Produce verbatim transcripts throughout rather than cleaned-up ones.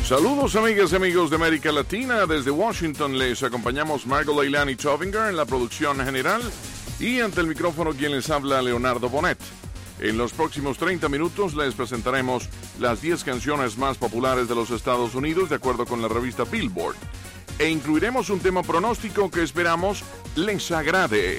Saludos amigas y amigos de América Latina. Desde Washington les acompañamos Margot Leilani Tovinger en la producción general y ante el micrófono quien les habla, Leonardo Bonet. En los próximos treinta minutos les presentaremos las diez canciones más populares de los Estados Unidos de acuerdo con la revista Billboard. E incluiremos un tema pronóstico que esperamos les agrade.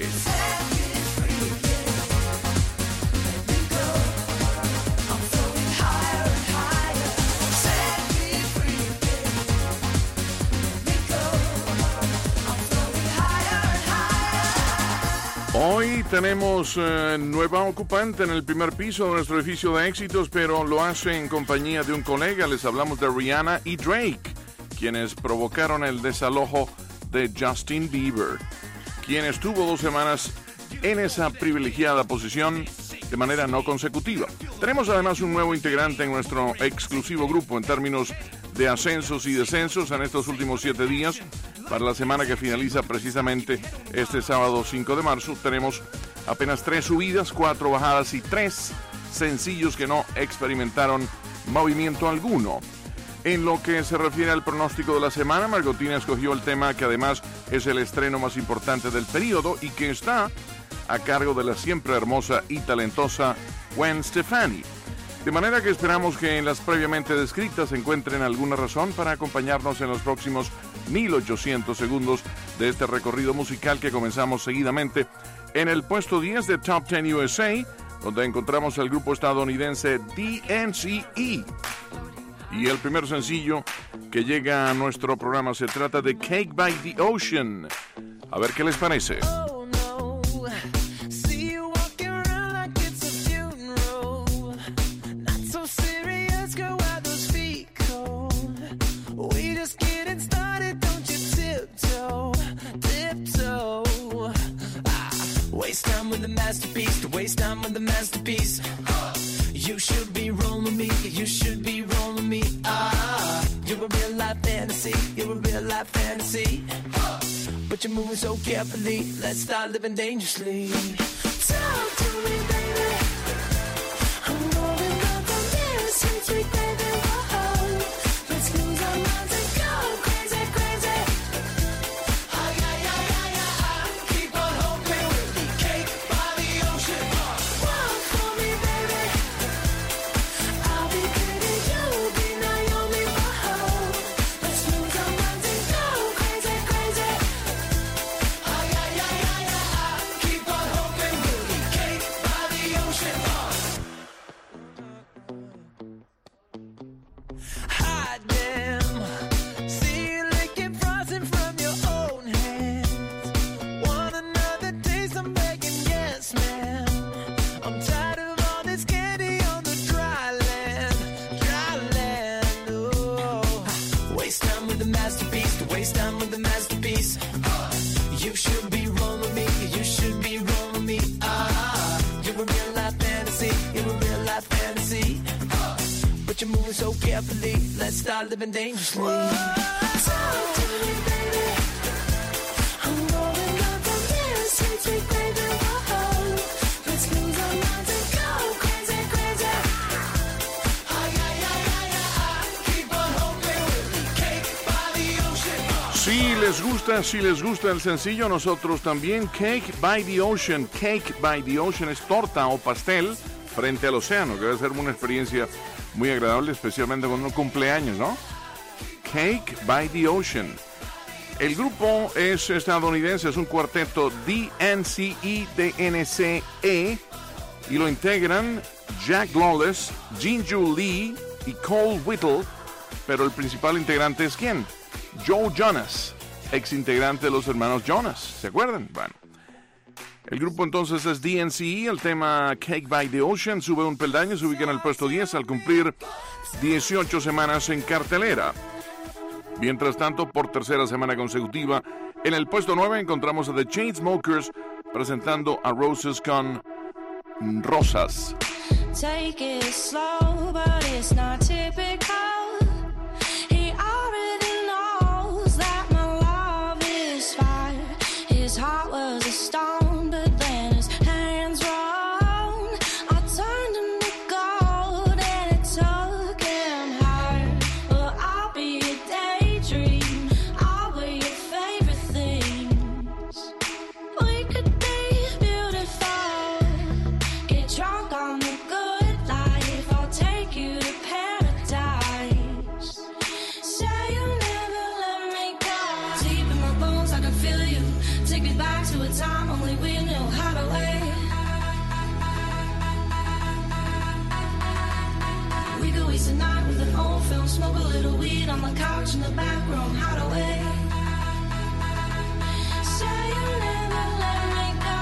Hoy tenemos eh, nueva ocupante en el primer piso de nuestro edificio de éxitos, pero lo hace en compañía de un colega. Les hablamos de Rihanna y Drake, quienes provocaron el desalojo de Justin Bieber, quien estuvo dos semanas en esa privilegiada posición de manera no consecutiva. Tenemos además un nuevo integrante en nuestro exclusivo grupo en términos de ascensos y descensos en estos últimos siete días. Para la semana que finaliza precisamente este sábado cinco de marzo, tenemos apenas tres subidas, cuatro bajadas y tres sencillos que no experimentaron movimiento alguno. En lo que se refiere al pronóstico de la semana, Margotina escogió el tema que además es el estreno más importante del periodo y que está a cargo de la siempre hermosa y talentosa Gwen Stefani. De manera que esperamos que en las previamente descritas encuentren alguna razón para acompañarnos en los próximos mil ochocientos segundos de este recorrido musical que comenzamos seguidamente en el puesto diez de Top diez U S A, donde encontramos al grupo estadounidense D N C E. Y el primer sencillo que llega a nuestro programa se trata de Cake by the Ocean. A ver qué les parece. Waste time with the masterpiece, to waste time with the masterpiece. You should be rolling me, you should be rolling me. Ah, you're a real life fantasy, you're a real life fantasy. But you're moving so carefully, let's start living dangerously. Talk to me, baby. I'm rolling up on this sweet, sweet baby. Whoa, let's lose our minds and go crazy, crazy. Ay, ay, ay, ay, ay, keep on hoping we'll be cake by the ocean. Walk for me, baby. I'll be pretty, you'll be Naomi. Whoa, let's lose our minds and go crazy, crazy. Ay, ay, ay, ay, ay, keep on hoping we'll be cake by the ocean. Hot damn, see you licking frosting from your own hands. Want another taste? I'm begging, yes, ma'am. I'm tired of all this candy on the dry land, dry land. Oh, waste time with the masterpiece, to waste time with the masterpiece. You should be rolling me, you should be rolling me. Ah, you're a real life fantasy, you're a real life fantasy. But you're moving so carefully, let's start living dangerously. Talk to me, baby. I'm rolling up on this sweet, sweet baby. Whoa, let's lose our minds and go crazy, crazy. Ay, ay, ay, ay, ay, keep on hoping we'll be cake by the ocean. Si les gusta, si les gusta el sencillo, nosotros también. Cake by the Ocean. Cake by the Ocean es torta o pastel frente al océano, que debe ser una experiencia muy agradable, especialmente cuando uno cumple años, ¿no? Cake by the Ocean. El grupo es estadounidense, es un cuarteto D N C E, D N C E, y lo integran Jack Lawless, Jinju Lee y Cole Whittle, pero el principal integrante es ¿quién? Joe Jonas, ex integrante de los hermanos Jonas, ¿se acuerdan? Bueno. El grupo entonces es D N C E, el tema Cake by the Ocean sube un peldaño, se ubica en el puesto diez al cumplir dieciocho semanas en cartelera. Mientras tanto, por tercera semana consecutiva, en el puesto nueve encontramos a The Chainsmokers presentando a Roses con Rosas. Take it slow, but it's not typical. He already knows that my love is fire. His heart was a stone, but then his hands were on. I turned him to gold and it took him higher. Well, I'll be smoke a little weed on the couch in the back room, hide away. Say you'll never let me go.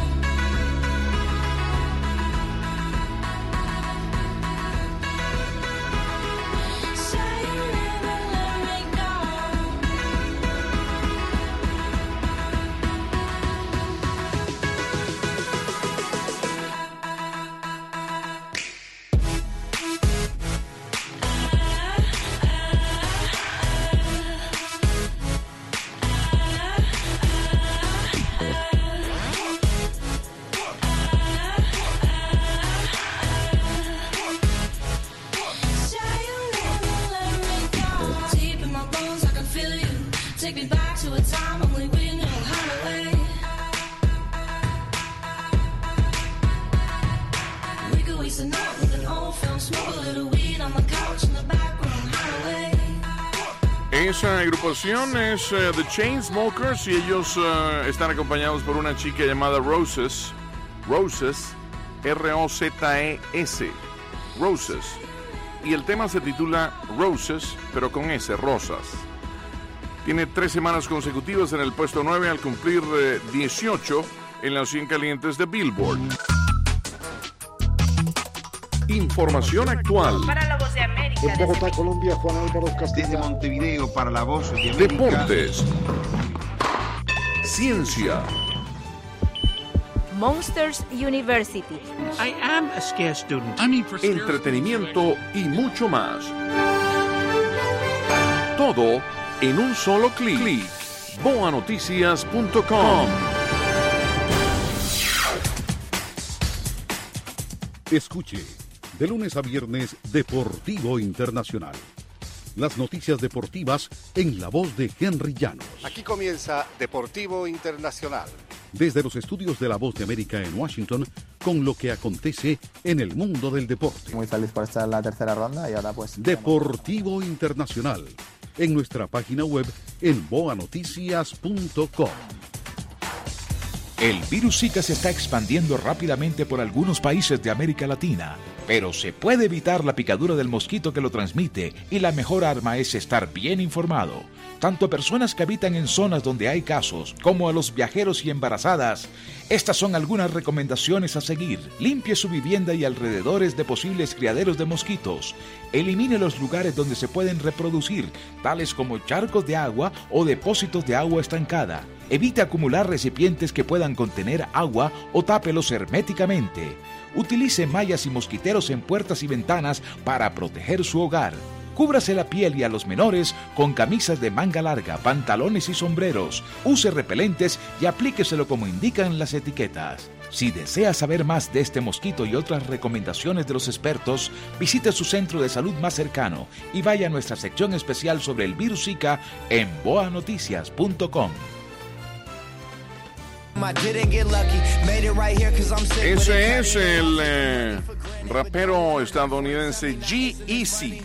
Say you'll never let me go. Take me back to a time only we knew how to wait. We could waste a night with an old film, smoke a little weed on the couch in the back room, how to wait. Esa agrupación es uh, The Chainsmokers y ellos uh, están acompañados por una chica llamada Roses. Roses, R O Z E S. Roses. Y el tema se titula Roses, pero con S, rosas. Tiene tres semanas consecutivas en el puesto nueve al cumplir eh, dieciocho en los cien calientes de Billboard. Información actual. Para la Voz de América. En Bogotá, Colombia, Juan Álvaro Desde Castilla. Montevideo para la Voz de América. Deportes. Ciencia. Monsters University. I am a scarce student. Entretenimiento y mucho más. Todo en un solo clic. boa noticias punto com. Escuche, de lunes a viernes, Deportivo Internacional. Las noticias deportivas en la voz de Henry Llanos. Aquí comienza Deportivo Internacional. Desde los estudios de La Voz de América en Washington, con lo que acontece en el mundo del deporte. Muy feliz por estar en la tercera ronda y ahora pues... Deportivo Internacional, en nuestra página web en boa noticias punto com. El virus Zika se está expandiendo rápidamente por algunos países de América Latina, pero se puede evitar la picadura del mosquito que lo transmite y la mejor arma es estar bien informado. Tanto a personas que habitan en zonas donde hay casos, como a los viajeros y embarazadas. Estas son algunas recomendaciones a seguir. Limpie su vivienda y alrededores de posibles criaderos de mosquitos. Elimine los lugares donde se pueden reproducir, tales como charcos de agua o depósitos de agua estancada. Evite acumular recipientes que puedan contener agua o tápelos herméticamente. Utilice mallas y mosquiteros en puertas y ventanas para proteger su hogar. Cúbrase la piel y a los menores con camisas de manga larga, pantalones y sombreros. Use repelentes y aplíqueselo como indican las etiquetas. Si desea saber más de este mosquito y otras recomendaciones de los expertos, visite su centro de salud más cercano y vaya a nuestra sección especial sobre el virus Zika en boa noticias punto com. Ese es el eh, rapero estadounidense G-Eazy.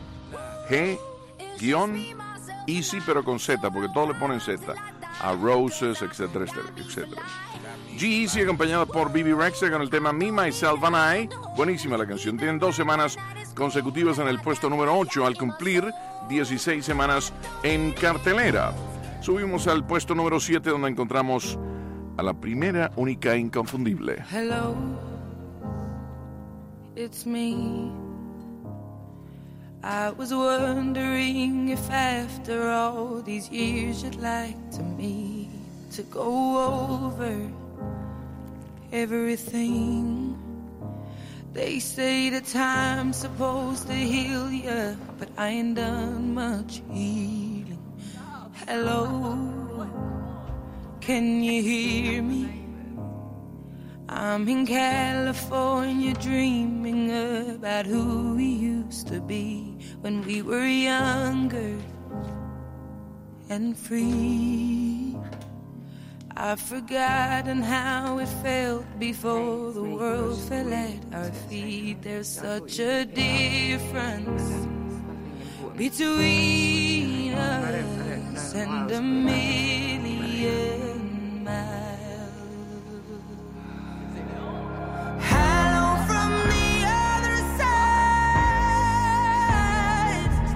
G-Eazy, pero con Z, porque todos le ponen Z. A Roses, etcétera, etcétera. G-Eazy acompañado por B B Rexha con el tema Me, Myself and I. Buenísima la canción. Tienen dos semanas consecutivas en el puesto número ocho al cumplir dieciséis semanas en cartelera. Subimos al puesto número siete donde encontramos a la primera, única e inconfundible. Hello, it's me. I was wondering if after all these years you'd like to me to go over everything. They say the time's supposed to heal ya, but I ain't done much healing. Hello, can you hear me? I'm in California dreaming about who we used to be when we were younger and free. I've forgotten how it felt before the world fell at our feet. There's such a difference between us and a million miles. Hello from the other side.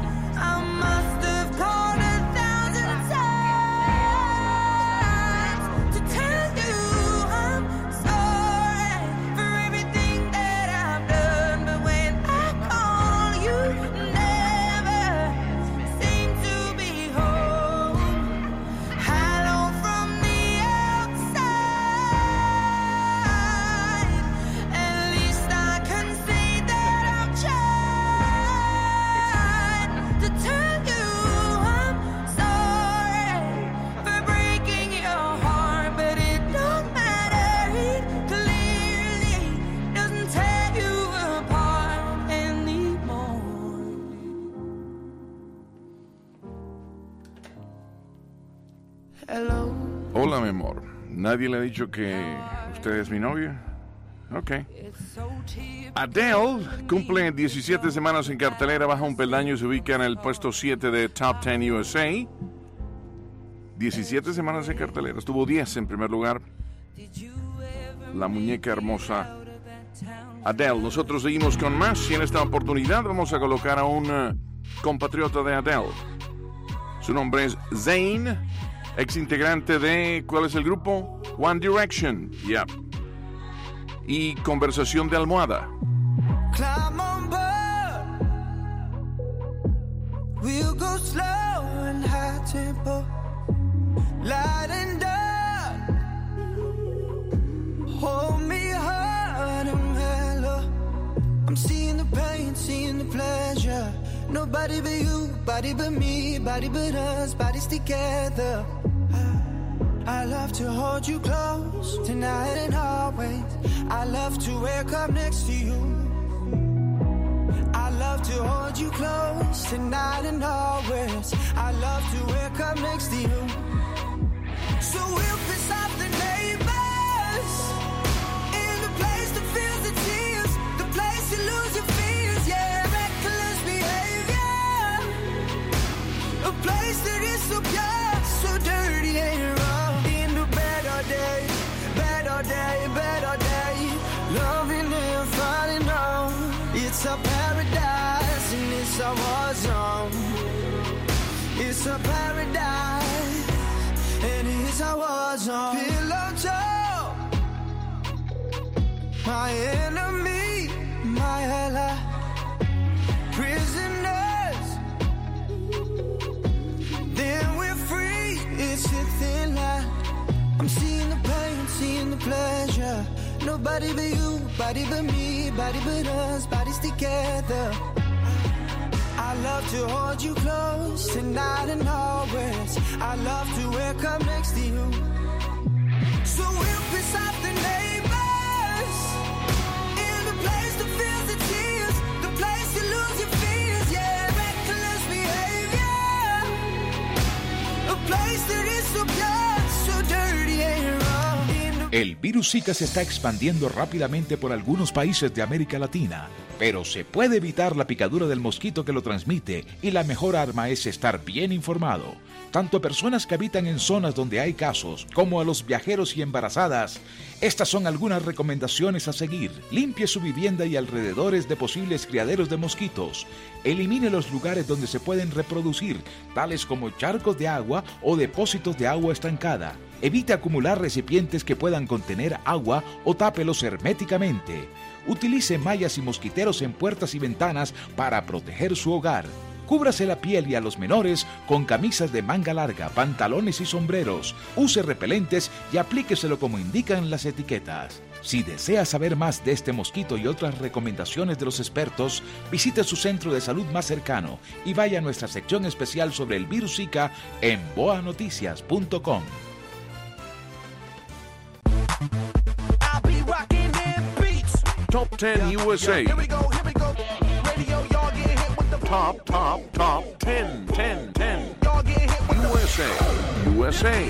¿Nadie le ha dicho que usted es mi novia? Ok. Adele cumple diecisiete semanas en cartelera, baja un peldaño y se ubica en el puesto siete de Top diez U S A. diecisiete semanas en cartelera, estuvo diez en primer lugar. La muñeca hermosa Adele. Nosotros seguimos con más y en esta oportunidad vamos a colocar a un uh, compatriota de Adele. Su nombre es Zayn, ex integrante de, ¿cuál es el grupo? One Direction. Yeah. Y conversación de almohada. Climb on board. We'll go slow and high tempo. Light and dark. Hold me hard and mellow. I'm seeing the pain, seeing the pleasure. Nobody but you, body but me, body but us, bodies together. I love to hold you close, tonight and always. I love to wake up next to you. I love to hold you close, tonight and always. I love to wake up next to you. So we'll piss off the neighbors, in the place that feels the tears, the place you lose your fears, yeah, reckless behavior. A place that is so pure, so dirty and wrong. Day, better day, better day. Loving and falling on. It's a paradise and it's a war zone. It's a paradise and it's a war zone. Pillow talk, my enemy, my ally. Prisoners, then we're free. It's a thin line. I'm seeing the pain, seeing the pleasure. Nobody but you, body but me, body but us, bodies together. I love to hold you close, tonight and always. I love to wake up next to you. So we'll piss off the neighbors, in the place that feels the tears, the place you lose your fears, yeah, reckless behavior. A place that is so pure, so dirty and wrong. El virus Zika se está expandiendo rápidamente por algunos países de América Latina, pero se puede evitar la picadura del mosquito que lo transmite y la mejor arma es estar bien informado. Tanto a personas que habitan en zonas donde hay casos, como a los viajeros y embarazadas. Estas son algunas recomendaciones a seguir. Limpie su vivienda y alrededores de posibles criaderos de mosquitos. Elimine los lugares donde se pueden reproducir, tales como charcos de agua o depósitos de agua estancada. Evite acumular recipientes que puedan contener agua o tápelos herméticamente. Utilice mallas y mosquiteros en puertas y ventanas para proteger su hogar. Cúbrase la piel y a los menores con camisas de manga larga, pantalones y sombreros. Use repelentes y aplíqueselo como indican las etiquetas. Si desea saber más de este mosquito y otras recomendaciones de los expertos, visite su centro de salud más cercano y vaya a nuestra sección especial sobre el virus Zika en boa noticias punto com. Top diez U S A. Top, top, top ten, ten, ten. U S A, U S A.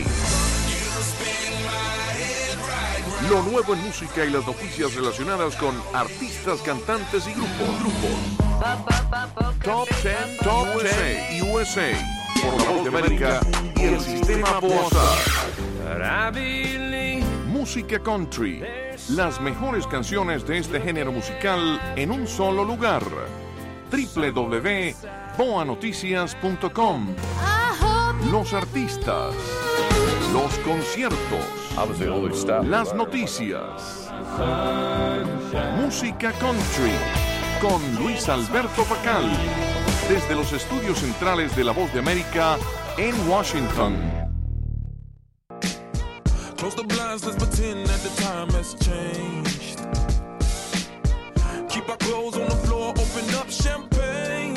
Lo nuevo en música y las noticias relacionadas con artistas, cantantes y grupos. grupos. Top diez, Top diez U S A. Por la Voz de América y el Sistema Bosa. Música country. Las mejores canciones de este género musical en un solo lugar. doble u doble u doble u punto boa noticias punto com. Los artistas, los conciertos, las noticias. Música country con Luis Alberto Pacal desde los estudios centrales de La Voz de América en Washington. Close the blinds, let's pretend that the time has changed. Keep our clothes on the floor, open up champagne.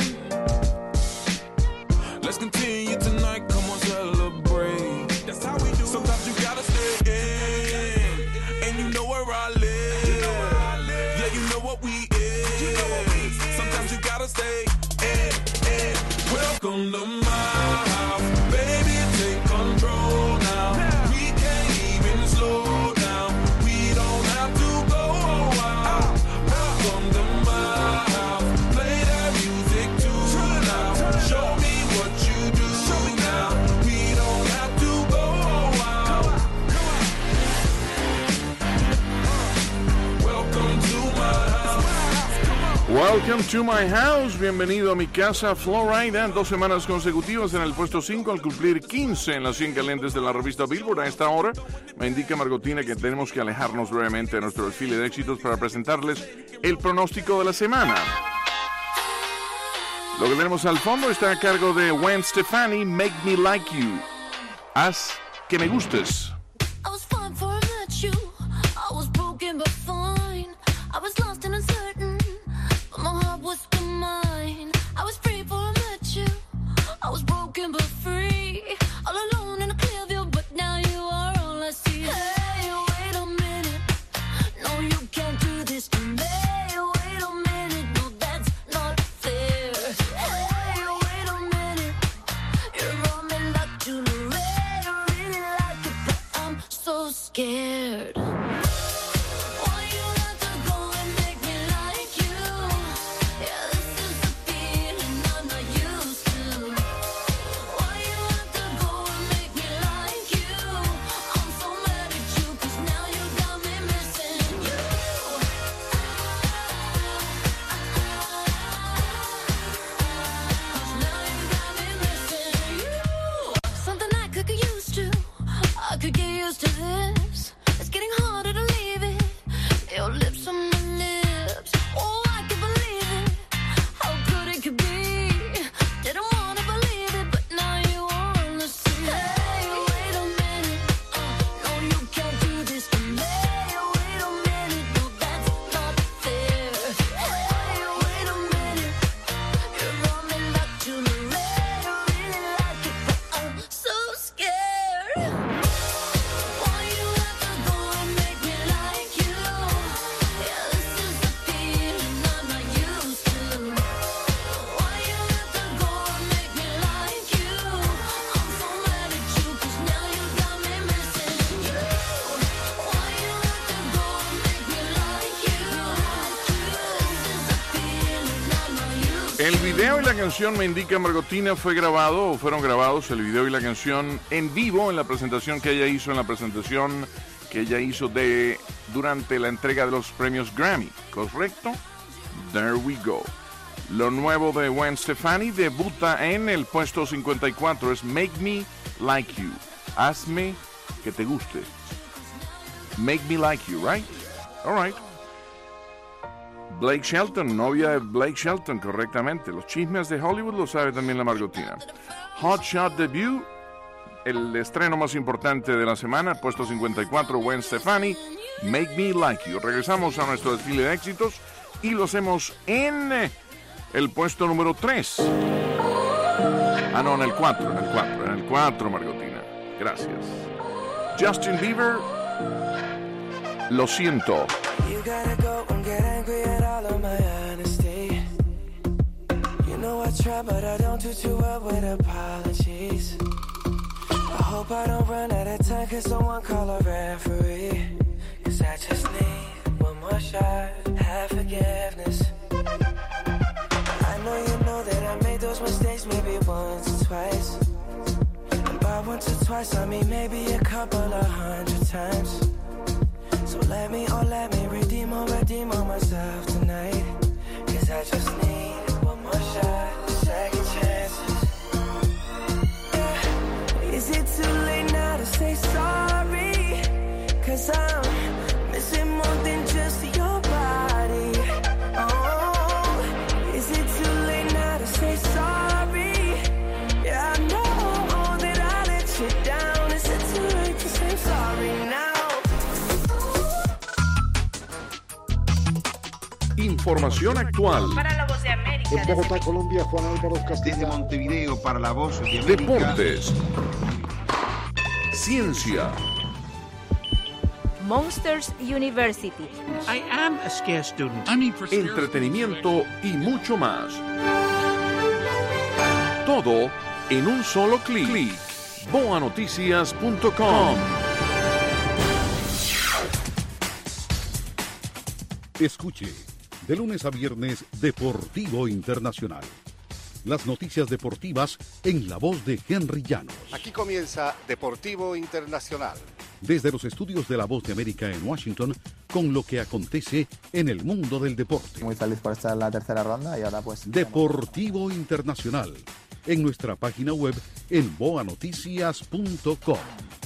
Let's continue tonight, come on, celebrate. That's how we do. Sometimes you gotta stay in, and you know where I live. Yeah, you know what we is. Sometimes you gotta stay in, in. Welcome to my house, baby, take control now. We can't even slow Welcome to my house. Bienvenido a mi casa, Florida. Dos semanas consecutivas en el puesto cinco al cumplir quince en las cien calientes de la revista Billboard. A esta hora me indica Margotina que tenemos que alejarnos brevemente de nuestro desfile de éxitos para presentarles el pronóstico de la semana. Lo que tenemos al fondo está a cargo de Gwen Stefani, Make Me Like You. Haz que me gustes. I was fine before I met you. I was broken but fine. I was lost and uncertain, but my heart was still mine. I was free before I met you. I was broken but free. All alone in a clear view, but now you are all I see. Hey, wait a minute. No, you can't do this to me. Wait a minute. No, that's not fair. Hey, wait a minute. You're on me like jewelry. I really like it, but I'm so scared. Could get used to this. It's getting harder to leave it. Your lips on my lips. Oh, I can believe it. How good it could be. Didn't wanna believe it, but now you wanna see. Hey, wait a minute. Uh, no, you can't do this to me. Wait a minute. No, that's not fair. Hey, wait a minute. You're on me like jewelry. I really like it, but I'm so scared. El video y la canción, me indica Margotina, fue grabado o fueron grabados el video y la canción en vivo en la presentación que ella hizo, en la presentación que ella hizo de durante la entrega de los premios Grammy, ¿correcto? There we go. Lo nuevo de Gwen Stefani debuta en el puesto cincuenta y cuatro, es Make Me Like You. Hazme que te guste. Make Me Like You, right? All right. Blake Shelton, novia de Blake Shelton, correctamente. Los chismes de Hollywood lo sabe también la Margotina. Hot Shot Debut, el estreno más importante de la semana, puesto cincuenta y cuatro, Gwen Stefani, Make Me Like You. Regresamos a nuestro desfile de éxitos y lo hacemos en el puesto número tres. Ah, no, en el cuatro, en el cuatro, en el cuatro, Margotina. Gracias. Justin Bieber, Lo Siento. You gotta go and get angry at all of my honesty. You know I try, but I don't do too well with apologies. I hope I don't run out of time, cause someone call a referee. Cause I just need one more shot, have forgiveness. I know you know that I made those mistakes maybe once or twice. And by once or twice, I mean maybe a couple of hundred times. So let me, oh let me redeem or redeem on myself tonight. Cause I just need one more shot, second chances. Yeah. Is it too late now to say sorry? Cause I'm missing more than just your body. Oh, is it too late now to say sorry? Yeah, I know that I let you down. Is it too late to say sorry now? Información actual. Para la Voz de América. En Bogotá, Colombia, Juan Álvaro Castillo. Desde Montevideo para la Voz de América. Deportes. Ciencia. Monsters University. I am a scarce student. I mean, for Entretenimiento y mucho más. Todo en un solo clic. clic. boa noticias punto com. Escuche, de lunes a viernes, Deportivo Internacional. Las noticias deportivas en la voz de Henry Llanos. Aquí comienza Deportivo Internacional. Desde los estudios de La Voz de América en Washington, con lo que acontece en el mundo del deporte. Muy feliz por estar en la tercera ronda y ahora pues... Deportivo Internacional, en nuestra página web en boa noticias punto com.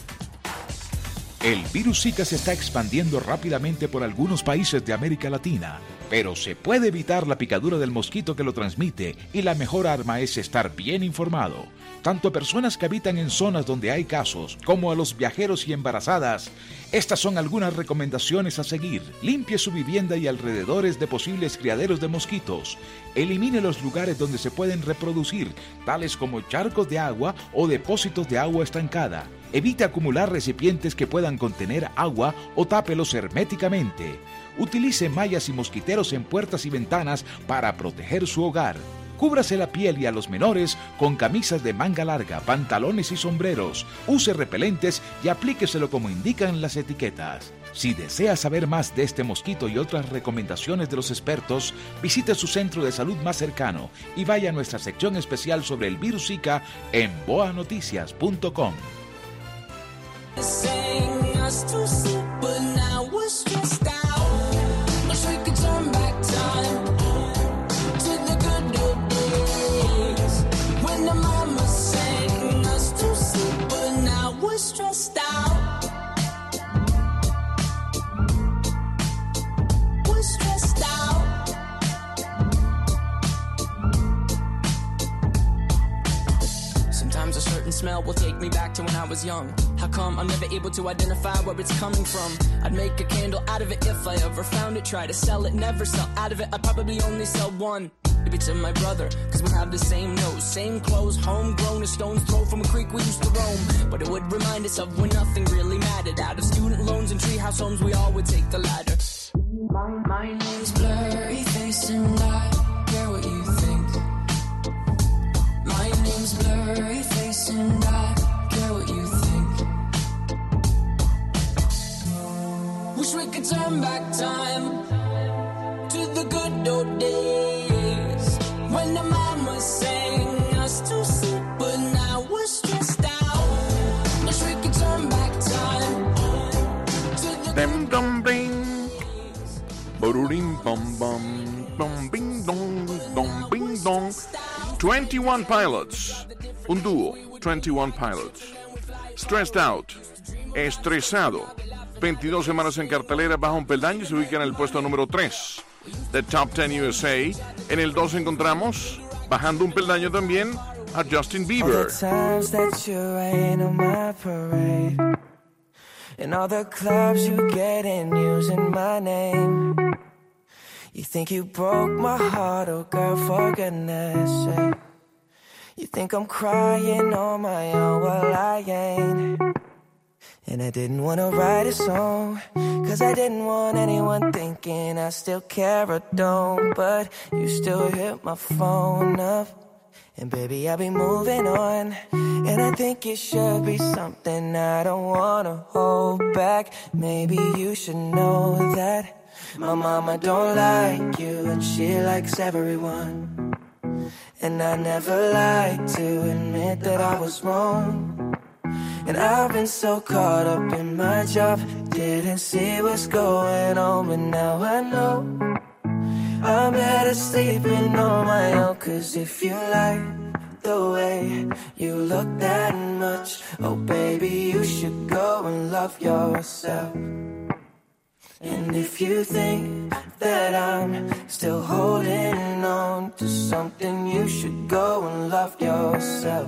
El virus Zika se está expandiendo rápidamente por algunos países de América Latina, pero se puede evitar la picadura del mosquito que lo transmite y la mejor arma es estar bien informado. Tanto a personas que habitan en zonas donde hay casos como a los viajeros y embarazadas. Estas son algunas recomendaciones a seguir. Limpie su vivienda y alrededores de posibles criaderos de mosquitos. Elimine los lugares donde se pueden reproducir, tales como charcos de agua o depósitos de agua estancada. Evite acumular recipientes que puedan contener agua o tápelos herméticamente. Utilice mallas y mosquiteros en puertas y ventanas para proteger su hogar. Cúbrase la piel y a los menores con camisas de manga larga, pantalones y sombreros. Use repelentes y aplíqueselo como indican las etiquetas. Si desea saber más de este mosquito y otras recomendaciones de los expertos, visite su centro de salud más cercano y vaya a nuestra sección especial sobre el virus Zika en boa noticias punto com. Stressed out. We're stressed out. Sometimes a certain smell will take me back to when I was young. How come I'm never able to identify where it's coming from? I'd make a candle out of it if I ever found it. Try to sell it, never sell out of it. I'd probably only sell one. Maybe to my brother, cause we have the same nose, same clothes, homegrown, a stone's throw from a creek we used to roam. But it would remind us of when nothing really mattered. Out of student loans and treehouse homes, we all would take the ladder. My, my name's Blurry Face and I care what you think. My name's Blurry Face and I care what you think. Wish we could turn back time to the good old days. When the mama sang us to sleep, but now we're stressed out. Wish we could turn back time to the Dem dum bing. Borurim bum bum bum bing dong dong bing dong. twenty-one Pilots. Un dúo. twenty-one Pilots. Stressed Out. Estresado. veintidós semanas en cartelera, baja un peldaño y se ubica en el puesto número tres. The Top ten U S A. En el dos encontramos, bajando un peldaño también, a Justin Bieber. All the times that you rain on my parade, and all the clubs you get in using my name. You think you broke my heart, oh girl, for goodness sake. You think I'm crying on my own, well I ain't. And I didn't want to write a song, cause I didn't want anyone thinking I still care or don't. But you still hit my phone up, and baby I'll be moving on. And I think it should be something I don't want to hold back. Maybe you should know that my mama don't like you, and she likes everyone. And I never like to admit that I was wrong. And I've been so caught up in my job, didn't see what's going on, but now I know I'm better sleeping on my own. Cause if you like the way you look that much, oh baby, you should go and love yourself. And if you think that I'm still holding on to something, you should go and love yourself.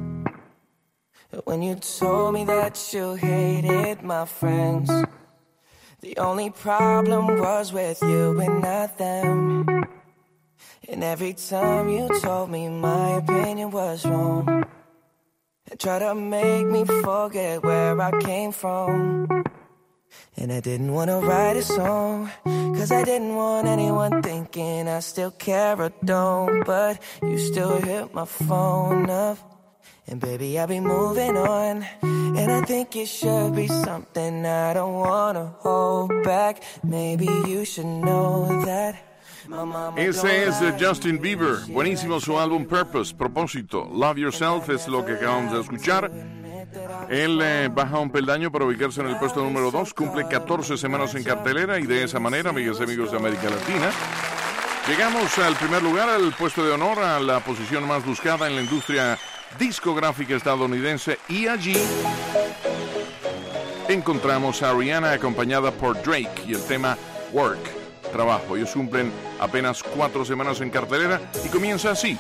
When you told me that you hated my friends, the only problem was with you and not them. And every time you told me my opinion was wrong, and tried to make me forget where I came from. And I didn't want to write a song, cause I didn't want anyone thinking I still care or don't. But you still hit my phone up, and baby, I'll be moving on. And I think it should be something I don't want to hold back. Maybe you should know that. Ese es uh, Justin Bieber. Buenísimo su álbum Purpose, Propósito. Love Yourself es lo que acabamos de escuchar. Él eh, baja un peldaño para ubicarse en el puesto número dos, cumple catorce semanas en cartelera y de esa manera, amigas y amigos de América Latina, llegamos al primer lugar, al puesto de honor, a la posición más buscada en la industria discográfica estadounidense, y allí encontramos a Rihanna acompañada por Drake y el tema Work, trabajo. Ellos cumplen apenas cuatro semanas en cartelera y comienza así.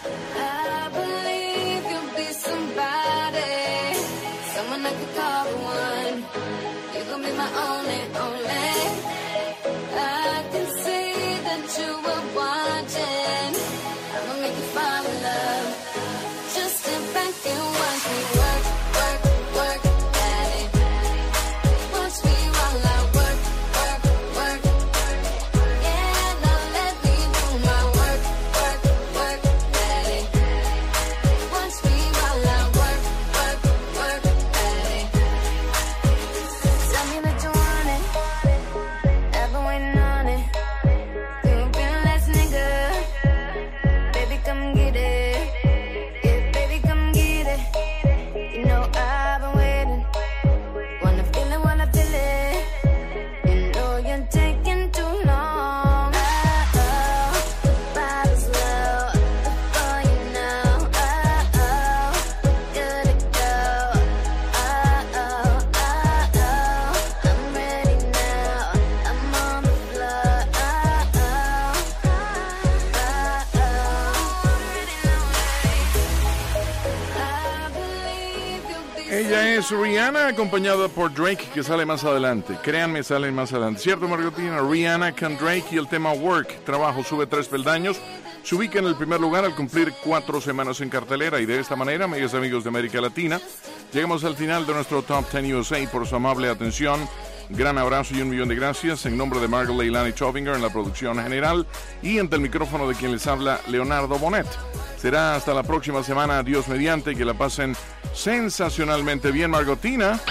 Ella es Rihanna acompañada por Drake, que sale más adelante. Créanme, salen más adelante. ¿Cierto, Margotina? Rihanna con Drake y el tema Work, trabajo, sube tres peldaños. Se ubica en el primer lugar al cumplir cuatro semanas en cartelera y de esta manera, amigas y amigos de América Latina, llegamos al final de nuestro Top diez U S A por su amable atención. Gran abrazo y un millón de gracias en nombre de Margot Leilani Chovinger en la producción general y ante el micrófono de quien les habla, Leonardo Bonet. Será hasta la próxima semana, Dios mediante, que la pasen sensacionalmente bien, Margotina.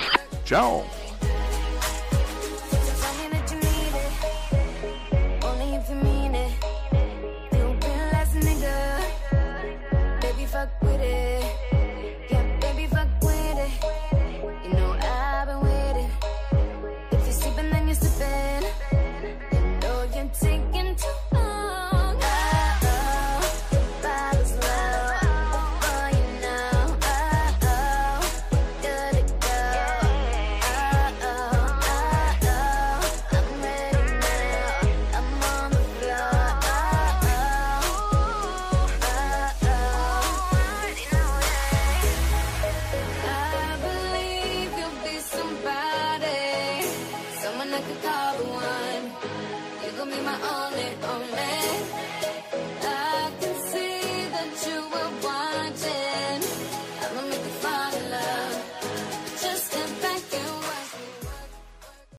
Chao. I could call the one. You gon' be my only, only.